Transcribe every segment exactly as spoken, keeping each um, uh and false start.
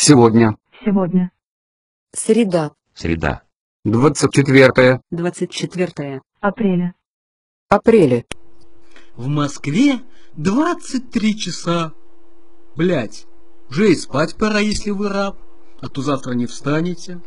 Сегодня. Сегодня. Среда. Среда. двадцать четвёртое двадцать четвёртое Апреля. апреля. В Москве двадцать три часа. Блять, уже и спать пора, если вы раб, а то завтра не встанете.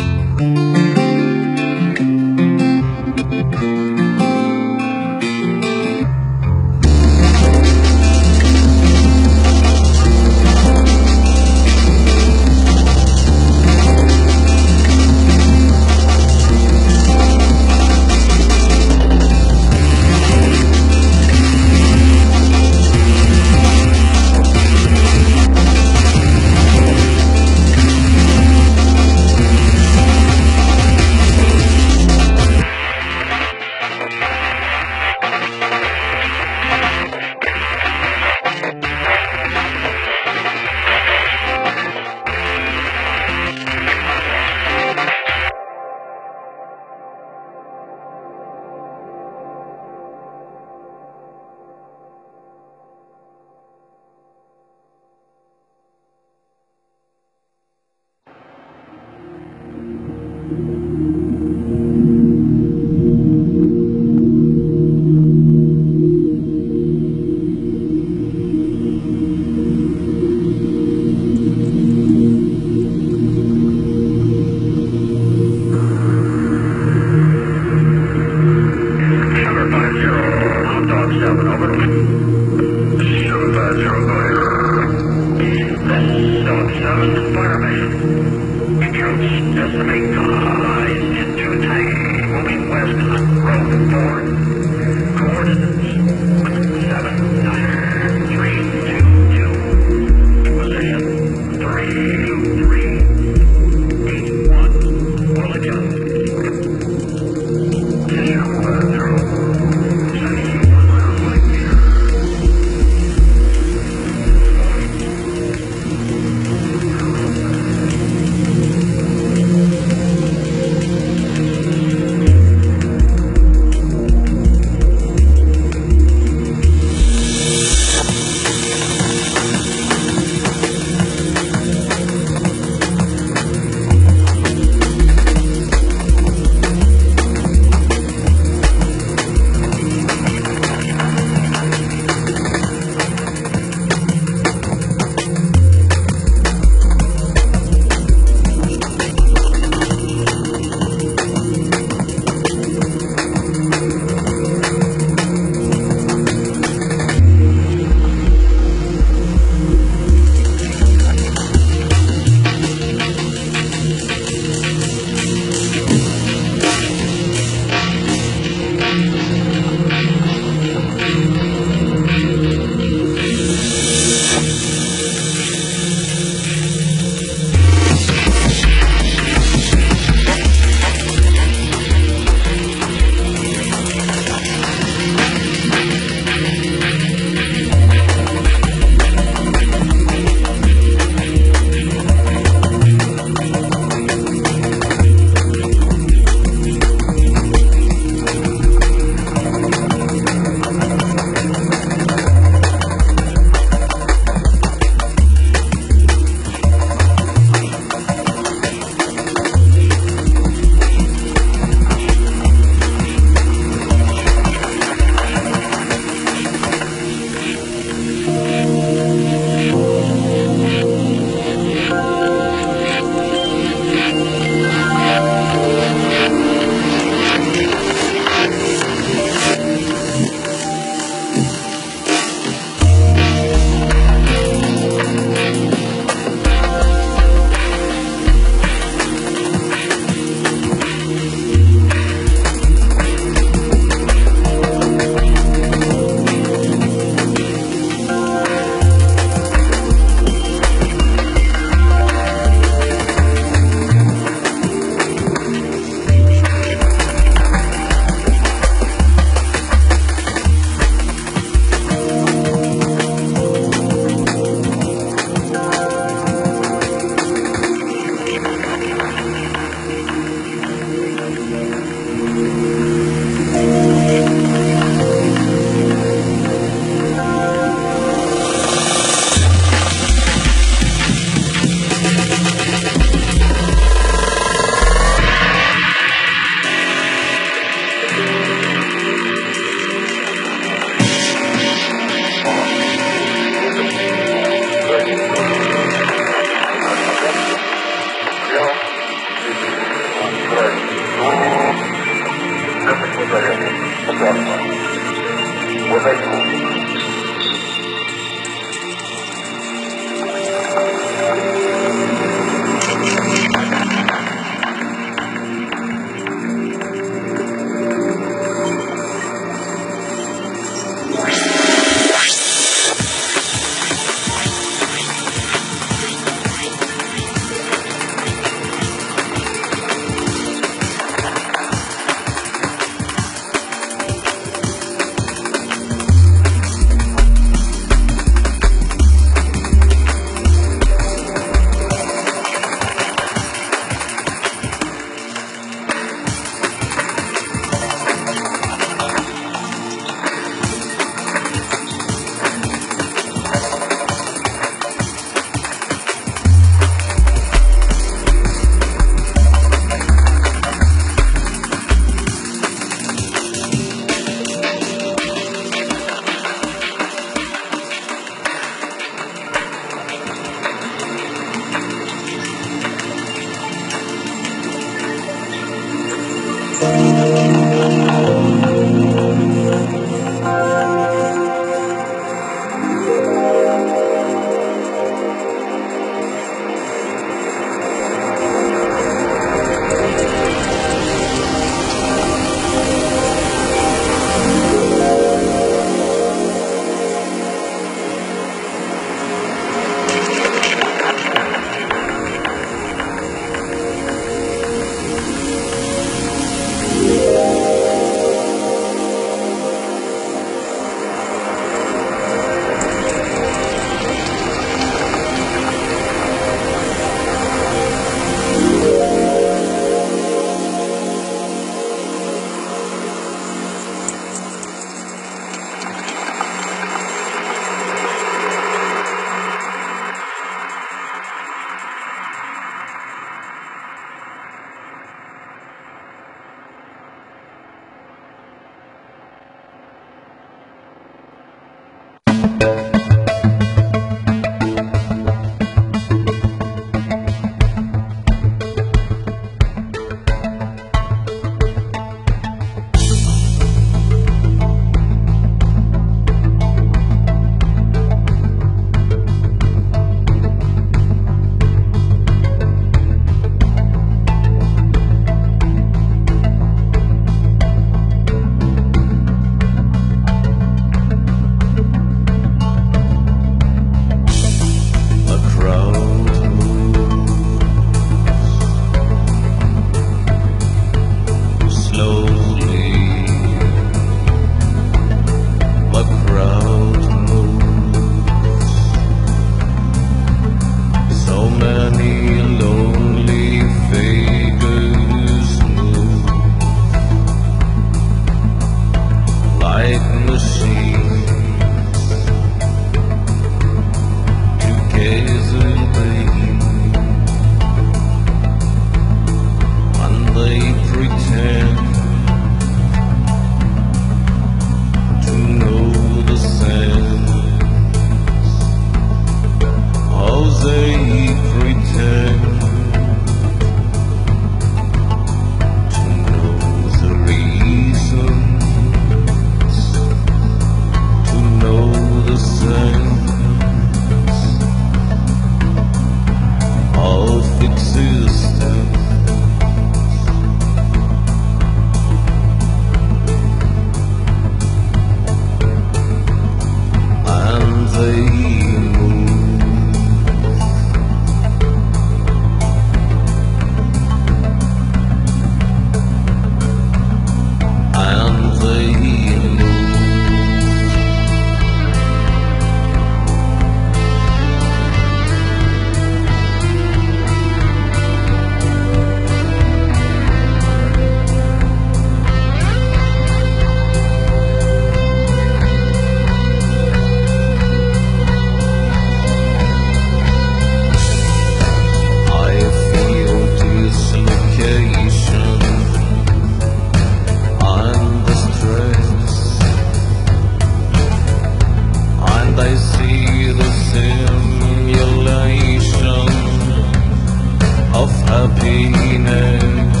emptiness.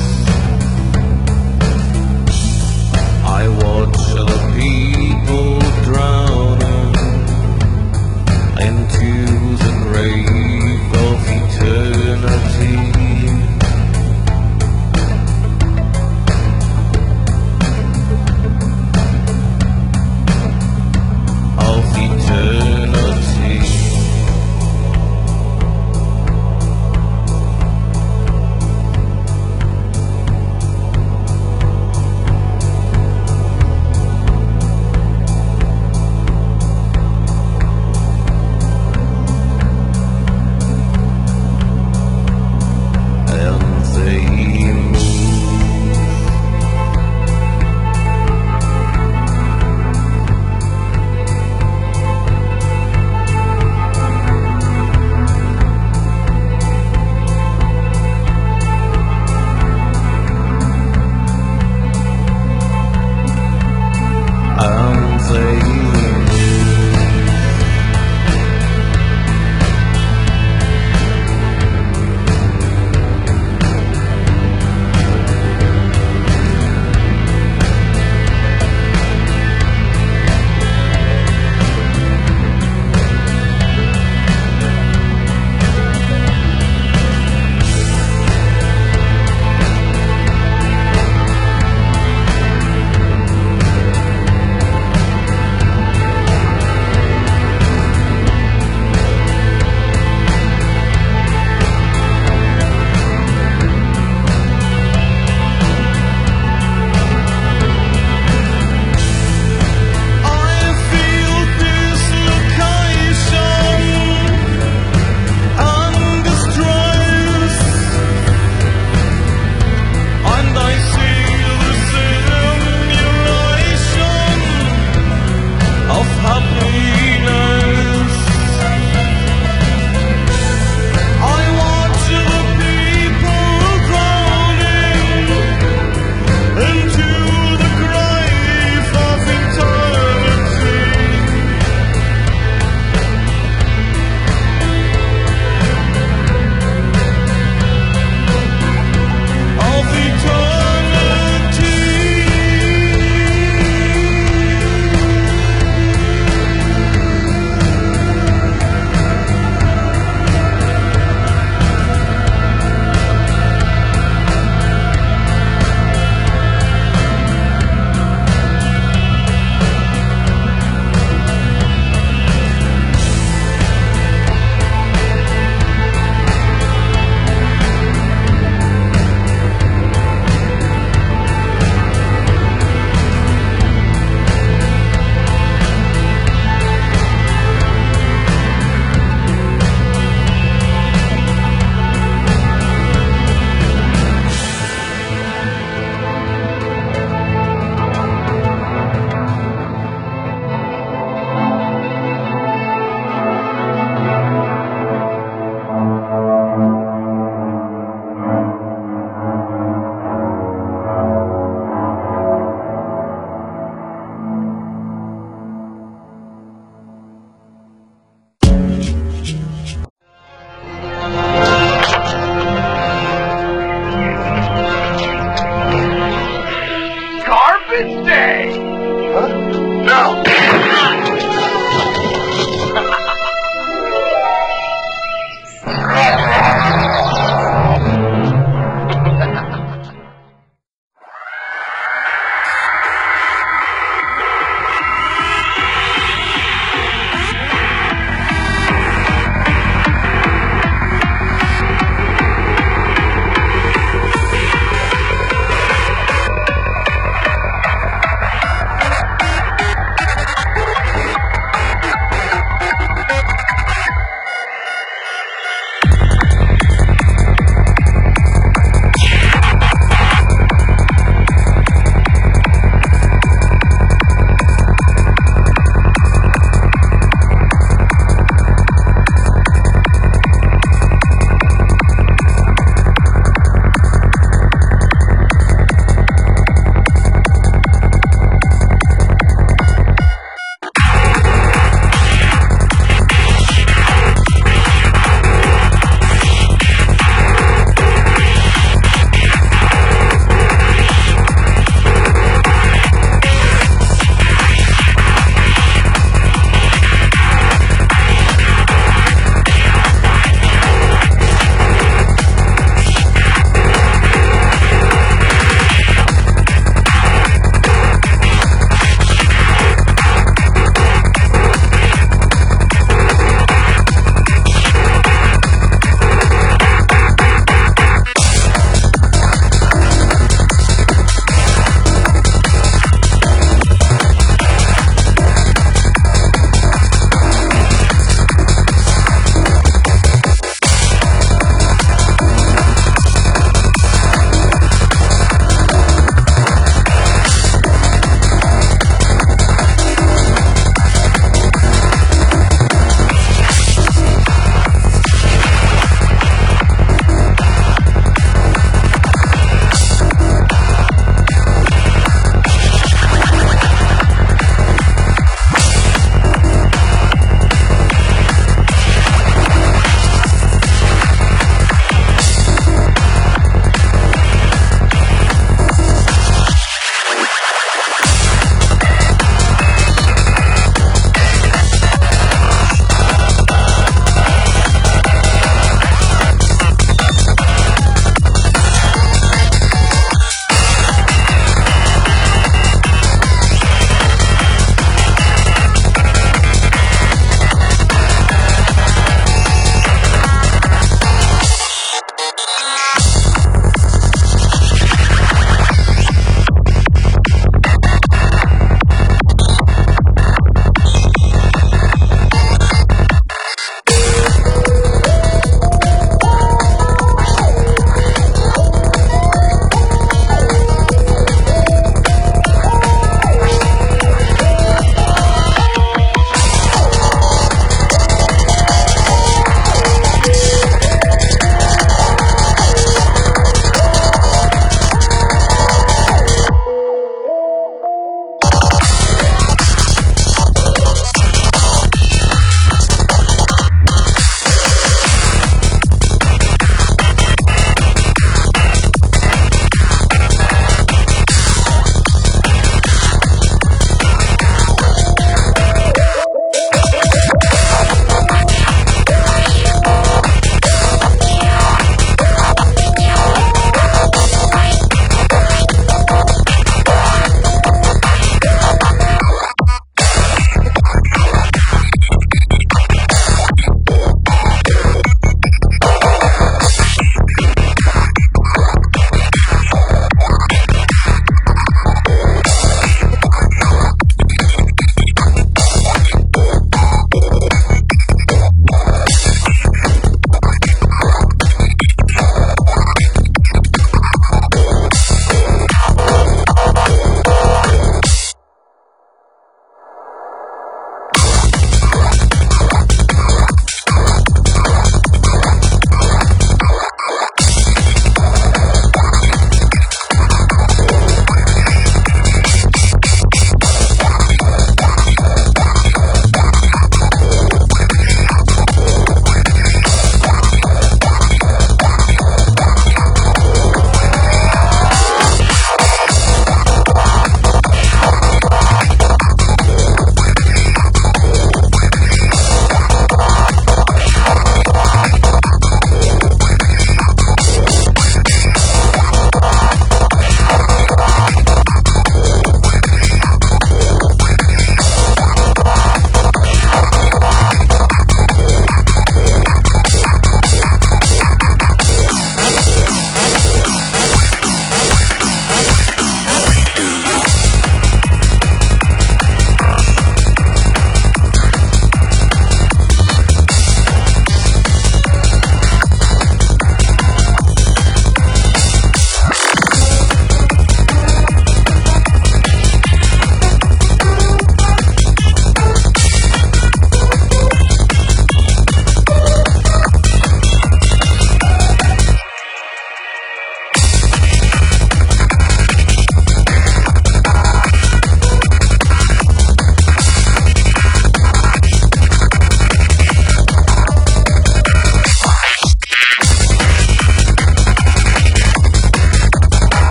I watch the people drowning into the grave of eternity. Of eternity.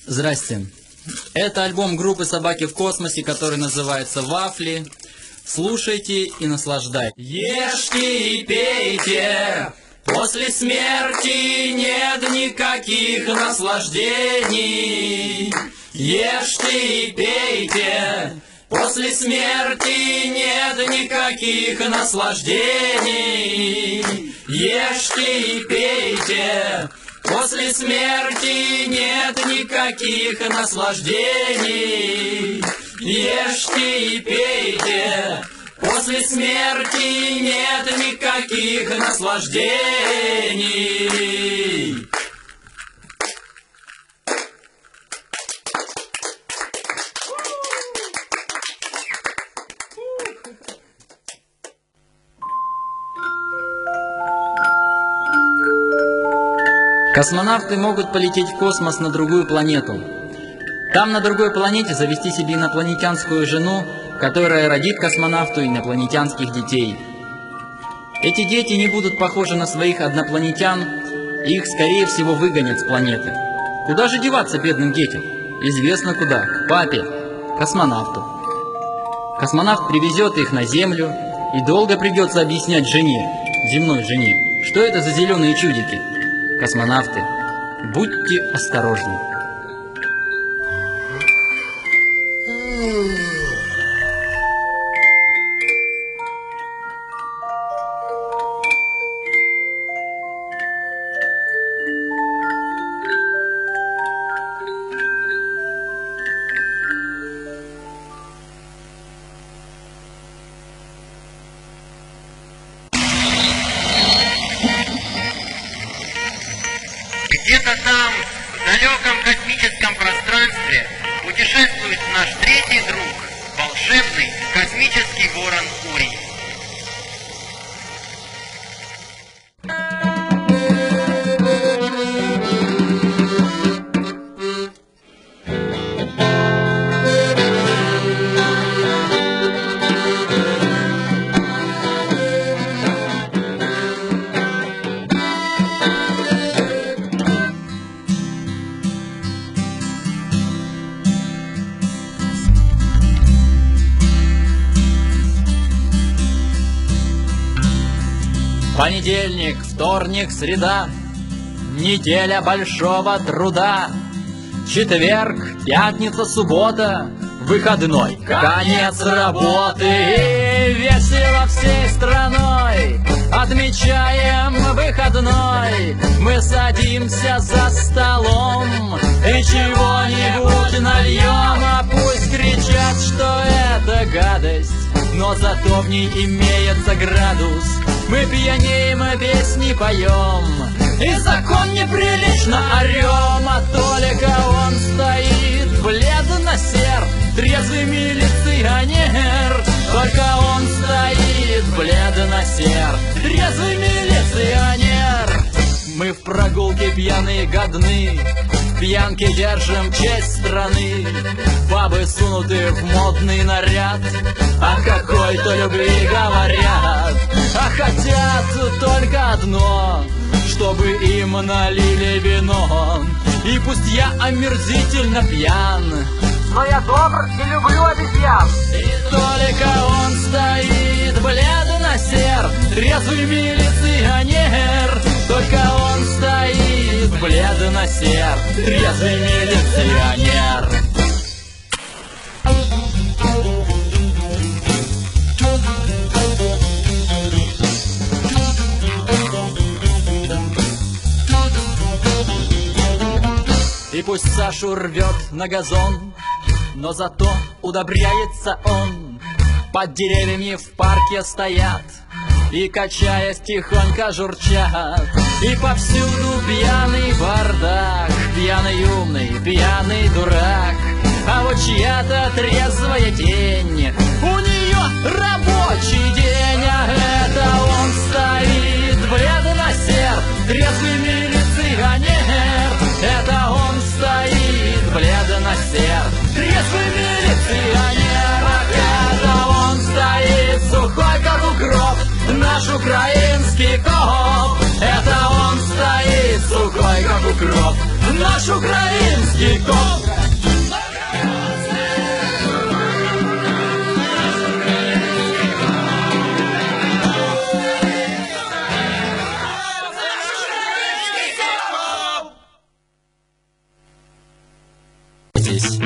Здрасте. Это альбом группы «Собаки в космосе», который называется «Вафли». Слушайте и наслаждайтесь. Ешьте и пейте, после смерти нет никаких наслаждений. Ешьте и пейте, после смерти нет никаких наслаждений. Ешьте и пейте, после смерти нет никаких наслаждений. Ешьте и пейте, после смерти нет никаких наслаждений. Космонавты могут полететь в космос на другую планету. Там, на другой планете, завести себе инопланетянскую жену, которая родит космонавту инопланетянских детей. Эти дети не будут похожи на своих однопланетян, и их, скорее всего, выгонят с планеты. Куда же деваться бедным детям? Известно куда. К папе, космонавту. Космонавт привезет их на Землю, и долго придется объяснять жене, земной жене, что это за зеленые чудики. Космонавты, будьте осторожны. Где-то там, в далеком космическом пространстве, путешествует наш третий друг, волшебный космический ворон Урий. Понедельник, вторник, среда, неделя большого труда. Четверг, пятница, суббота, выходной, конец работы. И весело всей страной отмечаем выходной. Мы садимся за столом и чего-нибудь нальем. А пусть кричат, что это гадость, но зато в ней имеется градус. Мы пьянеем, а песни поем, и закон неприлично орем. А только он стоит бледно-сер, трезвый милиционер. Только он стоит бледно-сер, трезвый милиционер. Мы в прогулке пьяные годны, в пьянке держим честь страны. Бабы сунуты в модный наряд, о какой-то любви говорят. А хотят только одно, чтобы им налили вино. И пусть я омерзительно пьян, но я добр и люблю обезьян. И только он стоит бледно-сер, трезвый милиционер. Только он стоит бледно-сер, трезвый милиционер. И пусть Сашу рвет на газон, но зато удобряется он. Под деревьями в парке стоят и, качаясь, тихонько журчат. И повсюду пьяный бардак, пьяный умный, пьяный дурак. А вот чья-то трезвая тень, у нее рабочий день. А это он стоит бледно-сер, трезвый милиционер. Это он стоит бледно-сер, трезвый милиционер. А это он стоит сухой, как укроп, наш украинский коп. Это он стоит сухой, как укроп, наш украинский коп. здесь.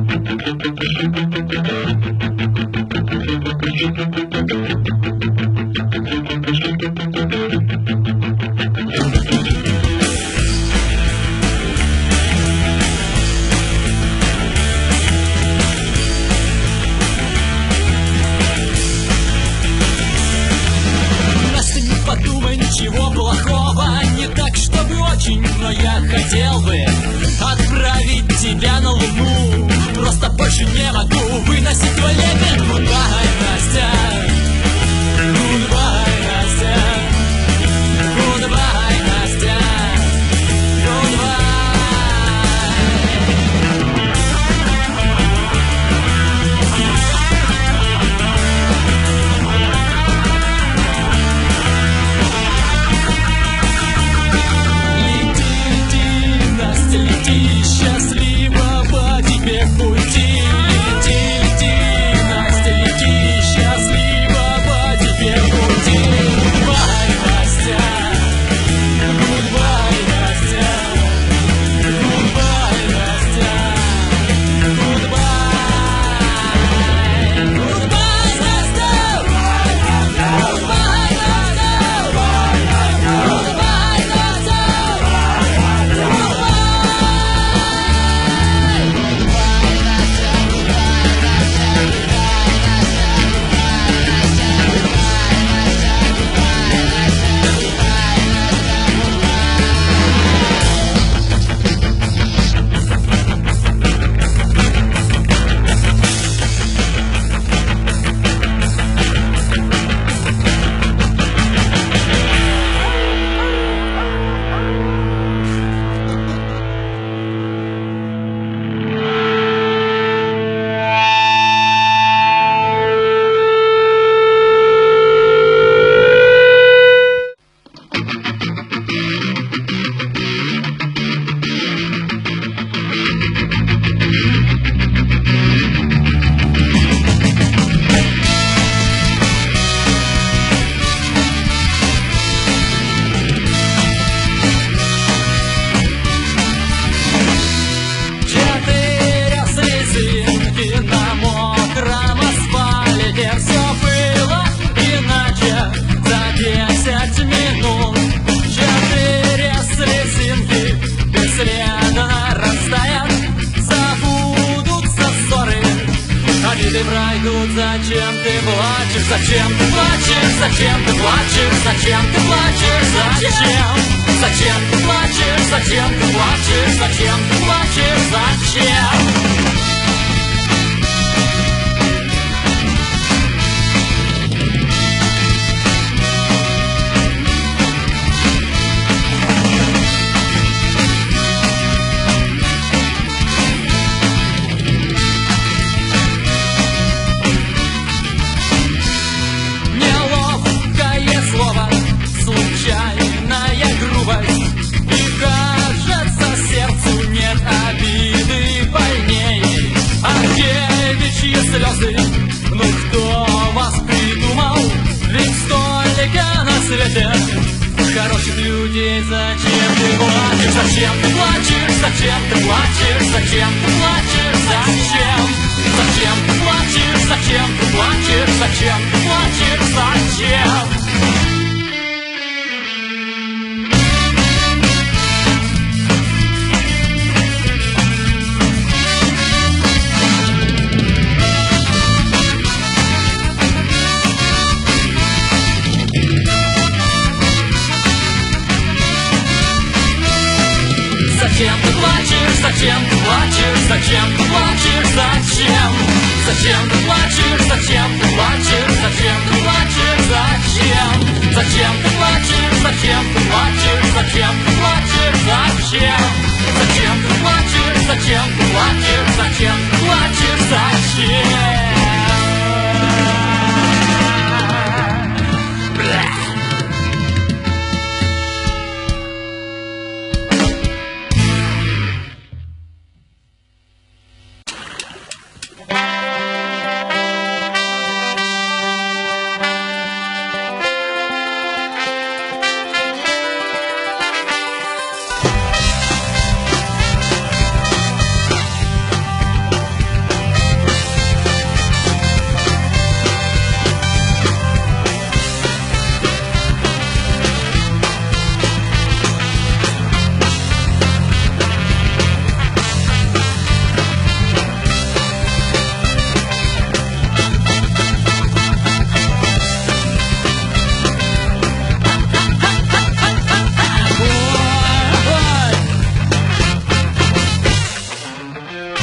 Настя, не подумай ничего плохого, не так, чтобы очень, но я хотел бы отправить тебя на Луну. Просто больше не могу выносить твой лепет. Goodbye, Настя. Goodbye, Настя. Goodbye, Настя. Goodbye. Лети, лети, Настя, лети, счастливо по тебе пути. Лети, лети, Настя, лети, счастливо по тебе пути. Goodbye, Настя. Goodbye, Настя. Goodbye, Настя. Goodbye. Goodbye, Настя. Goodbye, Четыре слезинки на мокром асфальте. Все было иначе за десять минут. Четыре слезинки бесследно растают, забудутся ссоры, обиды пройдут. Зачем ты плачешь? Зачем ты плачешь? Зачем ты плачешь? Зачем ты плачешь? Зачем? Зачем ты плачешь? Зачем ты плачешь? Зачем ты плачешь? Зачем? Неловкое слово, случайная грубость, и кажется, сердцу нет обиды больней. А девичьи слезы, ну кто вас придумал? Ведь столько на свете хороших людей. Зачем ты плачешь? Зачем ты плачешь? Зачем ты плачешь? Зачем ты плачешь? Зачем? Зачем ты плачешь? Зачем ты плачешь? Зачем ты плачешь? Зачем? Зачем ты плачешь? Зачем ты плачешь? Зачем ты плачешь? Зачем? Зачем ты плачешь? Зачем ты плачешь? Зачем ты плачешь? Зачем? Зачем ты плачешь? Зачем ты плачешь? Зачем ты плачешь? Зачем? Зачем ты плачешь? Зачем ты плачешь? Зачем ты плачешь? Зачем?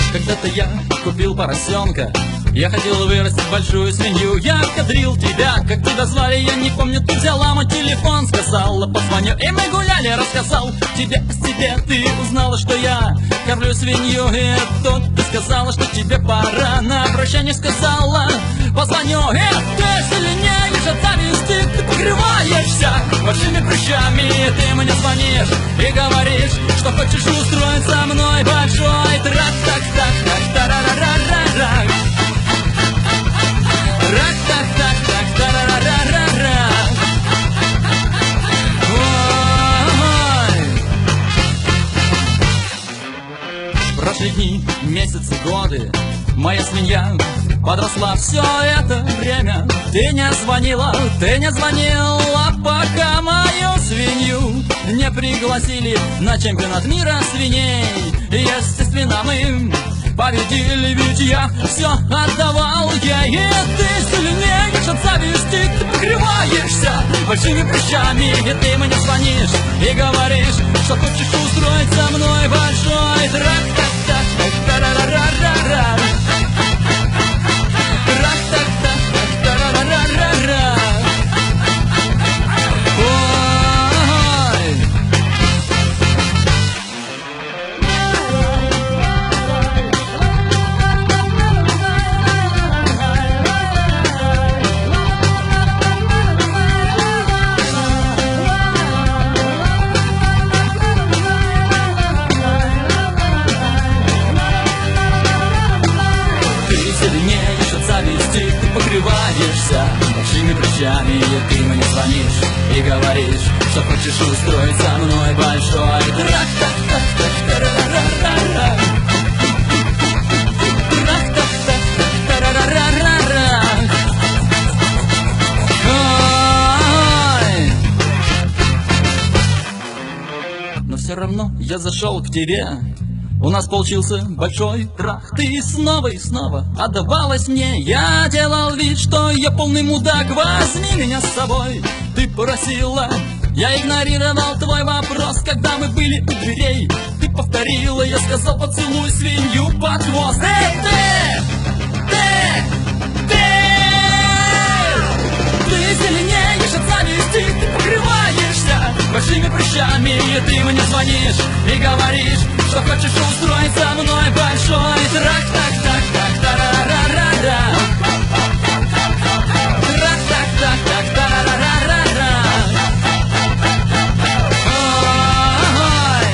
Когда-то я купил поросенка, я хотел вырастить большую свинью. Я кадрил тебя, как тебя звали, я не помню. Ты взяла мой телефон, сказала, позвоню. И мы гуляли, рассказал тебе о себе. Ты узнала, что я кормлю свинью. И тут ты сказала, что тебе пора. На прощание сказала, позвоню. И ты сильнеешь от зависти, ты покрываешься большими прыщами. Ты мне звонишь и говоришь, что хочешь устроить со мной большой трак-так-так-так-так-тарарарарара. Рак-так-так-так-тарарарарара. Ой. Прошли дни, месяцы, годы, моя свинья подросла все это время. Ты не звонила, ты не звонила, пока мою свинью не пригласили на чемпионат мира свиней. Естественно, мы победили, ведь я все отдавал ей. И ты сильнеешь от зависти, ты покрываешься большими прыщами. И ты мне звонишь и говоришь, что хочешь устроить со мной большой трак-так-так-так-тарарарарара. Трак-так-так-так-тарарарарара. Покрываешься большими прыщами, и ты мне звонишь и говоришь, что хочешь устроить со мной большой трак-так-так-так-тарарарарара. Трак-так-так-так-тарарарарара. Ой. Но все равно я зашел к тебе. У нас получился большой трах. Ты снова и снова отдавалась мне. Я делал вид, что я полный мудак. Возьми меня с собой, ты просила. Я игнорировал твой вопрос, когда мы были у дверей. Ты повторила, я сказал, поцелуй свинью под хвост. Эй, ты! Ты! Ты! Ты сильнеешь от зависти, ты покрываешься большими прыщами. И ты мне звонишь и говоришь, что хочешь устроить со мной большой трак-так-так-так-тарарарарара. Трак-так-так-так-тарарарарара. Ой.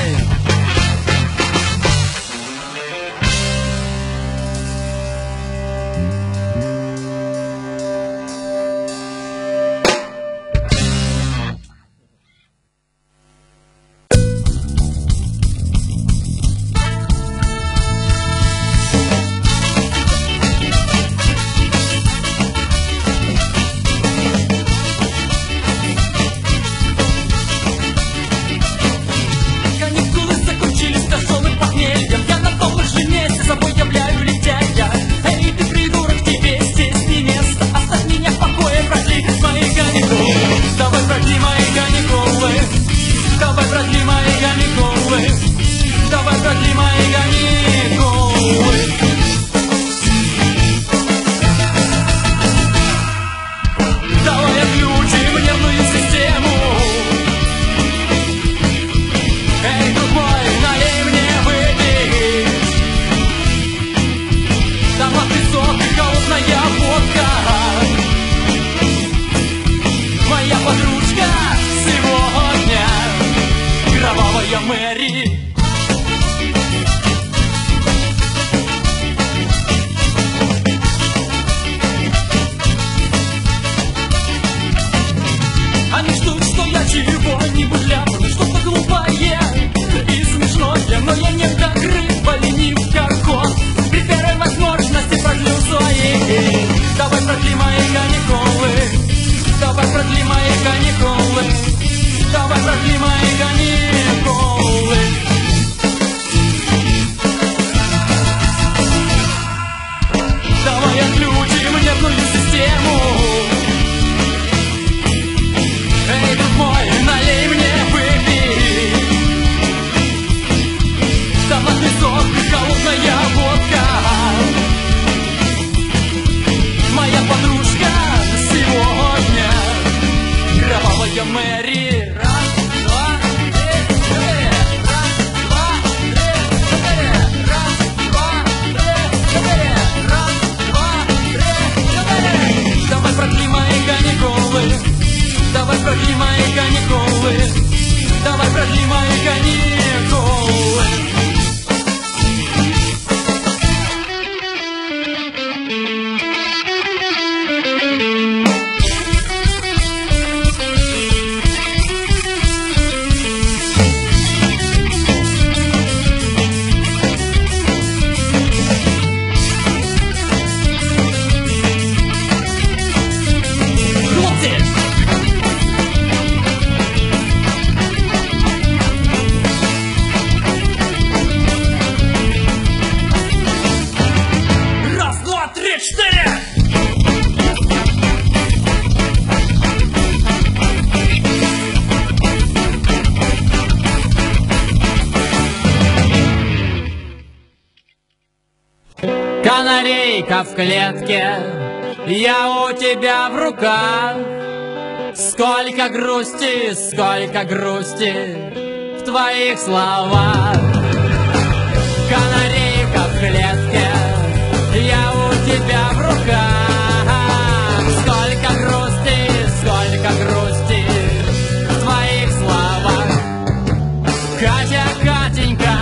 Канарейка в клетке, я у тебя в руках. Сколько грусти, сколько грусти в твоих словах. Канарейка в клетке, я у тебя в руках. Сколько грусти, сколько грусти в твоих словах. Катя, Катенька,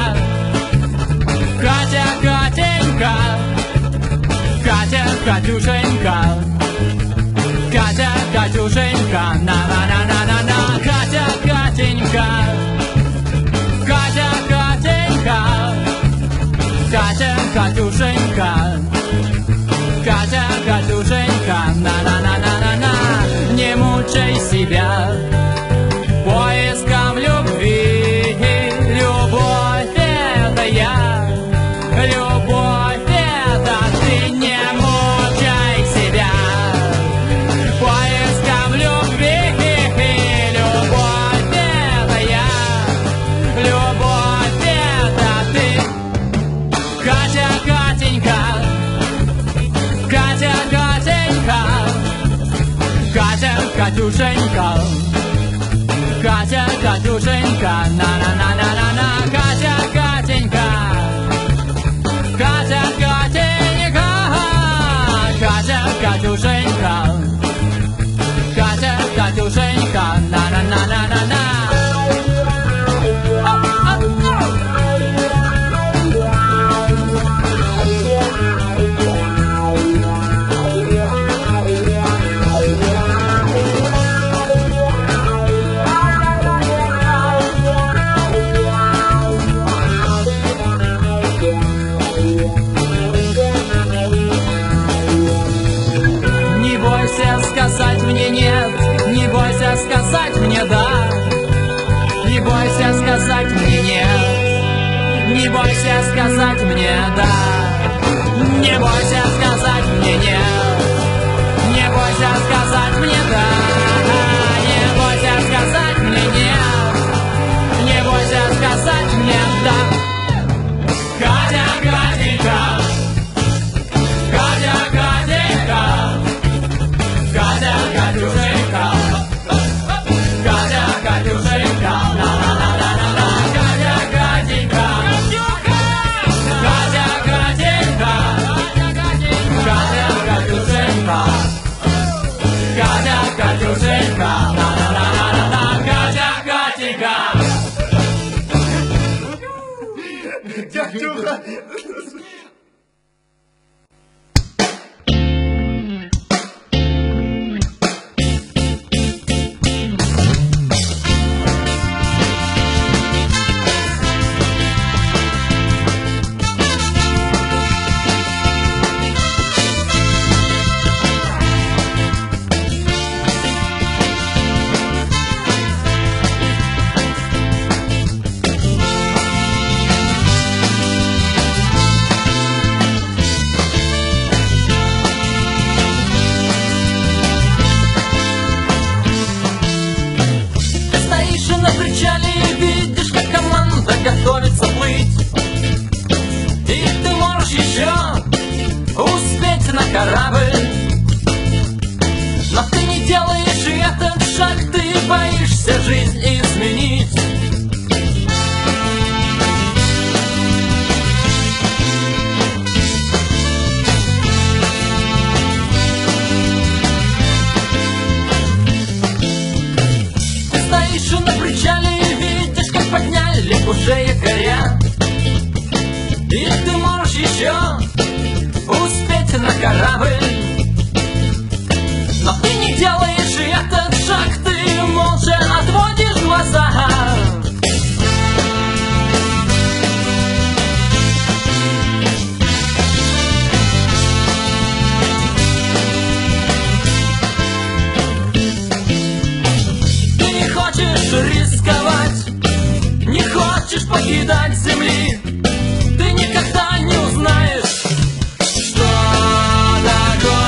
Катя, Катенька, Катя, Катюшенька, Катя, Катюшенька, на-на-на-на-на-на. Катя, Катенька, Катя, Катенька, Катя, Катюшенька, Катя, Катюшенька, на-на-на-на-на-на. Не мучай себя поиском любви. Любовь — это я, любовь — это ты. Не мучай себя поиском любви. Любовь — это я, любовь — это ты. Катя, Катенька, Катя, Катенька, Катя, Катюшенька, Катя, Катюшенька, на-на-на-на-на-на. Катя, Катенька, Катя, Катенька, Катя, Катюшенька, Катя, Катюшенька, на-на-на-на-на-на. Не бойся сказать мне нет, не бойся сказать мне да. Не бойся сказать мне нет, не бойся сказать мне да. Не бойся сказать мне нет, не бойся сказать мне да. Не бойся сказать мне нет, не бойся сказать мне да. Катя, Катенька, Катя, Катенька, Катя, Катюшенька, Катя, Катюшенька, на-на-на-на-на-на. Катя, Катенька, Катя, Катенька, Катя, Катюшенька, Катя, Катюшенька, на-на-на-на-на-на. Катя, Катенька. Готовится плыть, и ты можешь еще успеть на корабль. Но ты не делаешь этот шаг, ты боишься жизнь изменить. Ты стоишь на причале и видишь, как подняли уже горя. И ты можешь еще успеть на корабль. Но ты не делаешь этот шаг, ты молча отводишь глаза. Ты не хочешь рисковать, не хочешь покидать земли. Ты никогда не узнаешь, что такое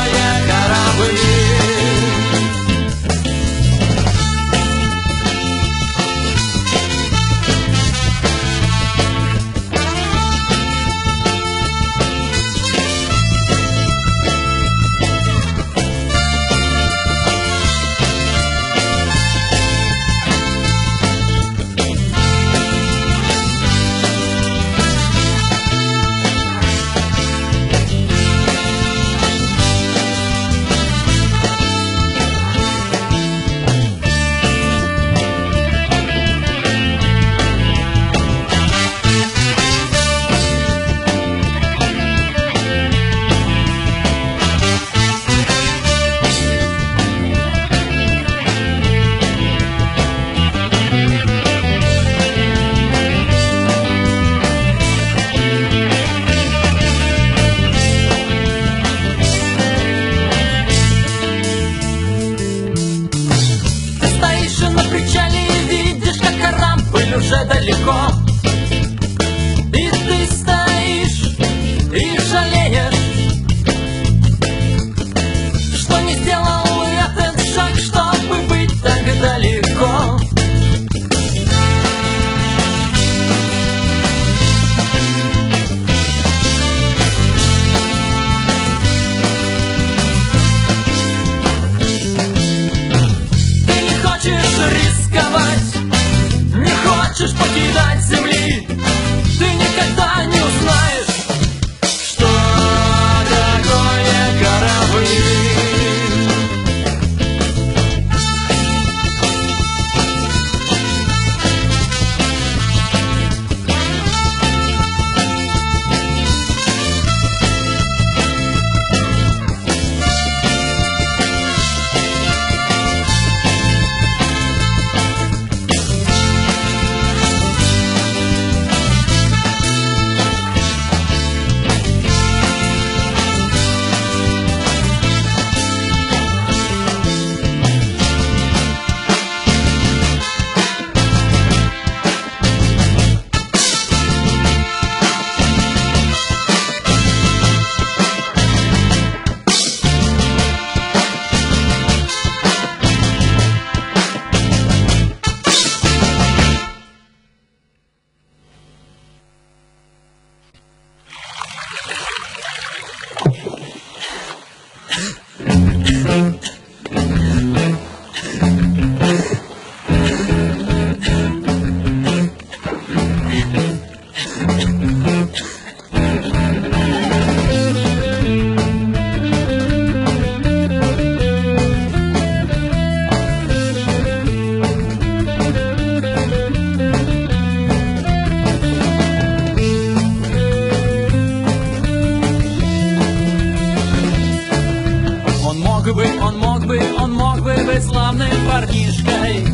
быть славным парнишкой.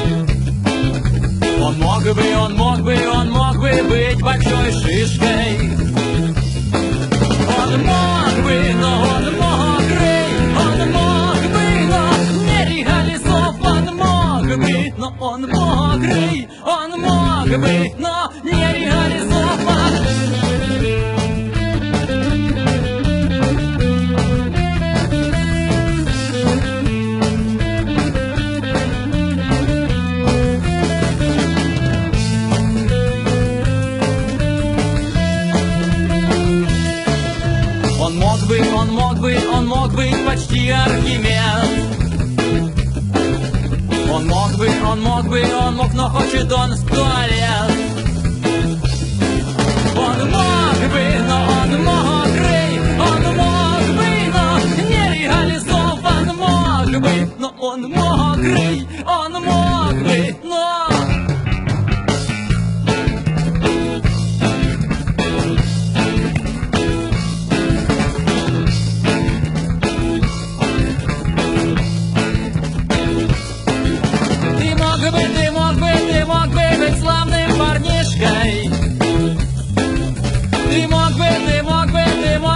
Он мог бы, он мог бы, он мог бы быть большой шишкой. Он мог бы, но он мокрый, он мог бы, но не реализован. Мог быть, но он мокрый, он мог быть, но не реализован. Он мог бы, он мог бы, он мог быть почти Архимед. Он мог бы, он мог бы, он мог, но хочет он в туалет. Он мог бы, но он мог